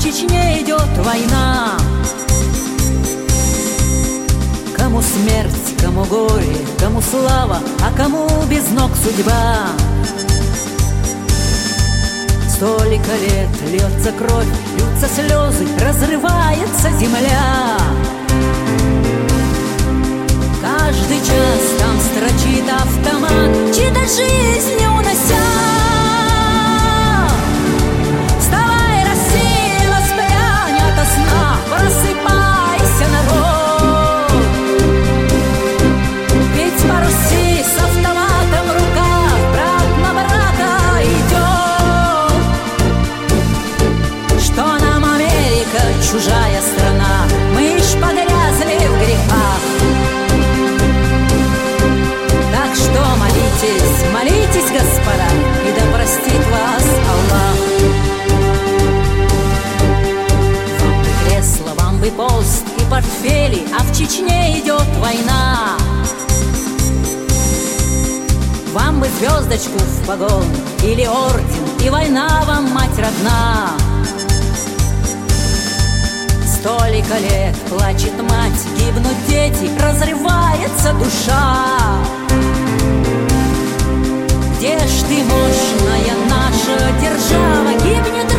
Чечне идет война. Кому смерть, кому горе, кому слава, а кому без ног судьба. Столько лет льется кровь, льются слезы, разрывается земля. Каждый час там строчит автомат, чьи-то жизни унося. Вставай, Россия, воспрянь ото сна, просыпайся, народ. Ведь по Руси с автоматом в руках брат на брата идет. Что нам Америка, чужая страна, мы ж погрязли в грехах. Так что молитесь, молитесь, господа, и да простит вас Аллах. Вам бы кресло, вам бы пост и портфели, а в Чечне идет война. Вам бы звездочку в погон или орден, и война вам, мать родна. Столько лет плачет мать, гибнут дети, разрывается душа. Где ж ты, мощная наша держава, гибнет